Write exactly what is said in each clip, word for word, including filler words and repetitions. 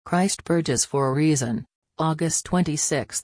Christ purges for a reason, August twenty-sixth.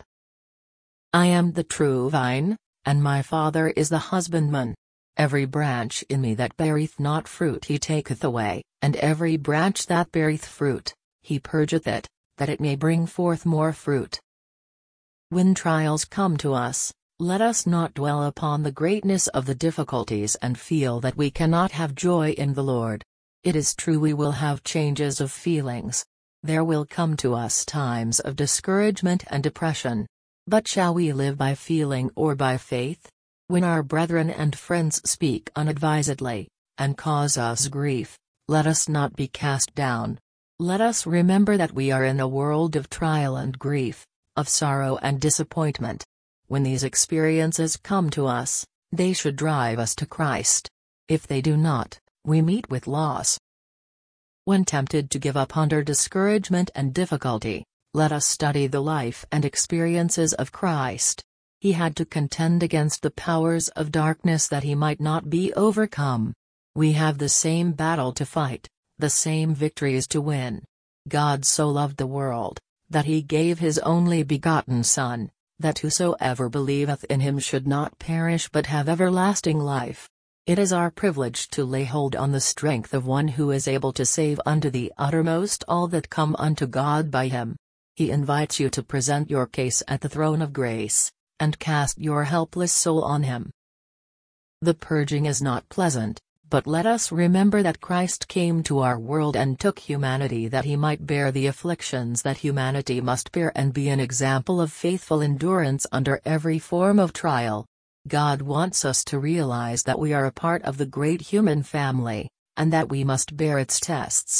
I am the true vine, and my Father is the husbandman. Every branch in me that beareth not fruit he taketh away, and every branch that beareth fruit, he purgeth it, that it may bring forth more fruit. When trials come to us, let us not dwell upon the greatness of the difficulties and feel that we cannot have joy in the Lord. It is true we will have changes of feelings. There will come to us times of discouragement and depression. But shall we live by feeling or by faith? When our brethren and friends speak unadvisedly, and cause us grief, let us not be cast down. Let us remember that we are in a world of trial and grief, of sorrow and disappointment. When these experiences come to us, they should drive us to Christ. If they do not, we meet with loss. When tempted to give up under discouragement and difficulty, let us study the life and experiences of Christ. He had to contend against the powers of darkness that he might not be overcome. We have the same battle to fight, the same victories to win. God so loved the world, that he gave his only begotten Son, that whosoever believeth in him should not perish but have everlasting life. It is our privilege to lay hold on the strength of one who is able to save unto the uttermost all that come unto God by him. He invites you to present your case at the throne of grace, and cast your helpless soul on him. The purging is not pleasant, but let us remember that Christ came to our world and took humanity that he might bear the afflictions that humanity must bear and be an example of faithful endurance under every form of trial. God wants us to realize that we are a part of the great human family, and that we must bear its tests.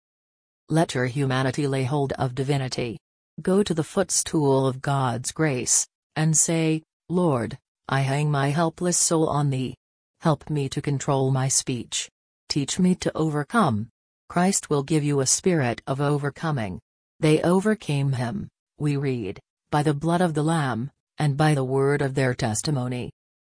Let your humanity lay hold of divinity. Go to the footstool of God's grace, and say, Lord, I hang my helpless soul on thee. Help me to control my speech. Teach me to overcome. Christ will give you a spirit of overcoming. They overcame him, we read, by the blood of the Lamb, and by the word of their testimony.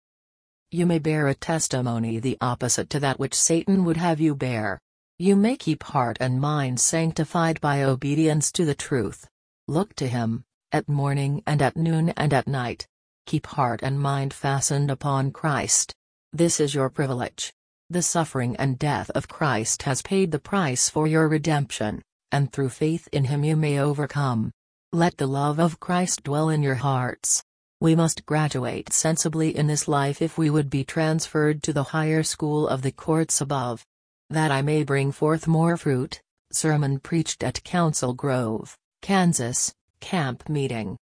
You may bear a testimony the opposite to that which Satan would have you bear. You may keep heart and mind sanctified by obedience to the truth. Look to him, at morning and at noon and at night. Keep heart and mind fastened upon Christ. This is your privilege. The suffering and death of Christ has paid the price for your redemption, and through faith in him you may overcome. Let the love of Christ dwell in your hearts. We must graduate sensibly in this life if we would be transferred to the higher school of the courts above. That I may bring forth more fruit. Sermon preached at Council Grove, Kansas, Camp Meeting.